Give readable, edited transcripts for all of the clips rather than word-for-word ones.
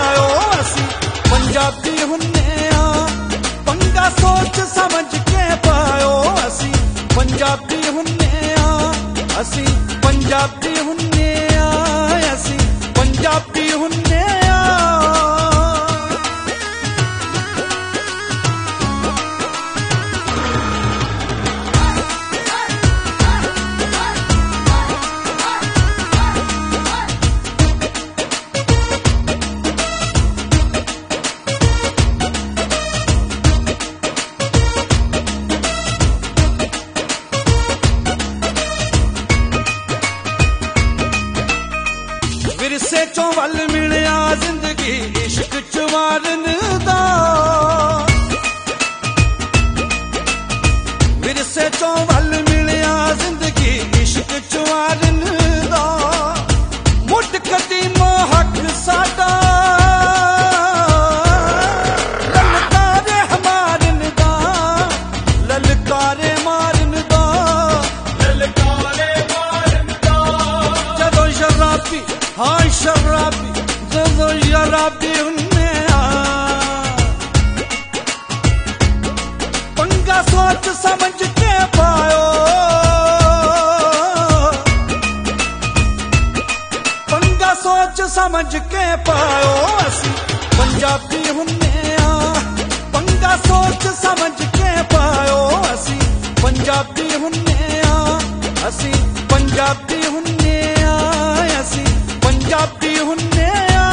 पायो असी पंजाबी हुन्ने आ पंगा सोच समझ के पायो असी पंजाबी हुन्ने आ असी पंजाबी हुन्ने आ असी पंजाबी हुन्ने आ। विरसे चों वल मिलिया जिंदगी इश्क च वारन दा विरसे चों वल मिलिया जिंदगी इश्क च वारन दा मुठ कदी मोहक साडा ललकारे मारन दा ललकारे मारन दा ललकारे मारन दा जदों शराबी हाँ शराबी जो शराबी हुन्ने आ पंगा सोच समझ के पायो पंगा सोच समझ के पायो असी पंजाबी हुन्ने आ पंगा सोच समझ के पायो असी पंजाबी हुन्ने आ असी पंजाबी हुन्ने आ असी पंजाबी हुन्ने आ।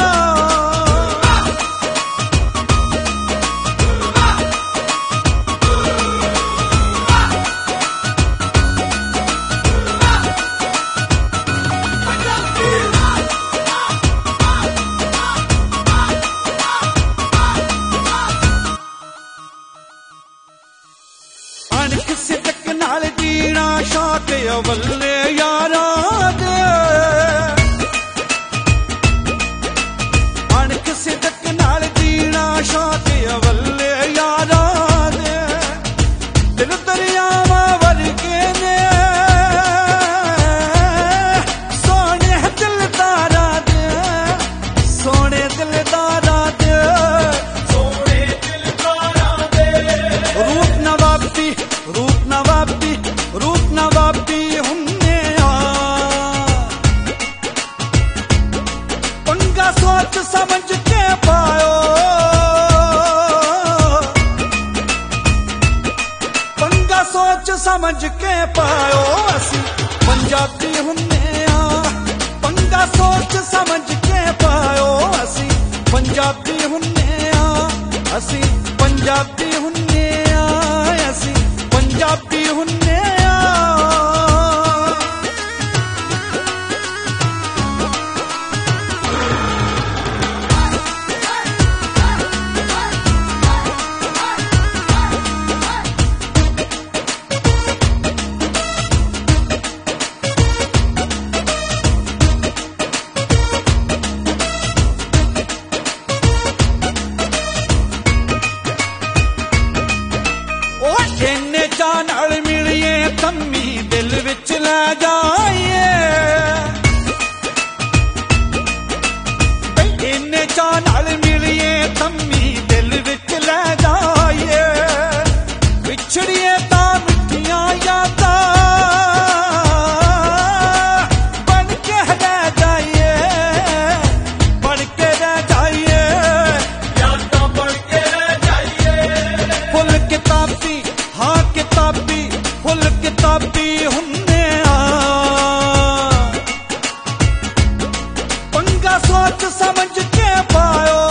अणख सिदक नाल जीना शौक अवल्ले यारा दे अणख सिदक नाल जीना शौक अवल्ले यारा दे दिल दरियावां वर्गे ने सोने दिलदारा दे सोने दिलदारा दे सोने दिलदारा दे रूप नवाबी रूप नवाबी रूप नवाबी हुन्ने आ पंगा सोच समझ के पायो पंगा सोच समझ के पायो असी पंजाबी हुन्ने आ पंगा सोच समझ के पायो असी पंजाबी हुन्ने आ असी पंजाबी हुन्ने आ असी पंजाबी हुन्ने आ। इन्ने चा नाल मिलिए तम्मी दिल विच लै जाइए इन्ने चा नाल मिलिए तम्मी दिल विच लै जाइए बिछड़िए तां मिठियां यादां बन के रह जाइए बन के रह जाइए यादां बन के रह जाइए फुल किताबी हाँ किताबी फुल किताबी हुन्ने आ पंगा सोच समझ के पायो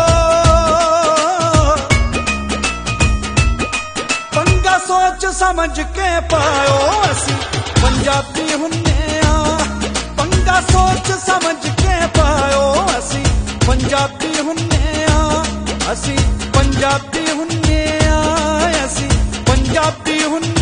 पंगा सोच समझ के पायो असी पंजाबी हुन्ने आ पंगा सोच समझ के पायो असी पंजाबी हुन्ने आ असी पंजाबी हुन्ने आ असी पंजाबी हुन्ने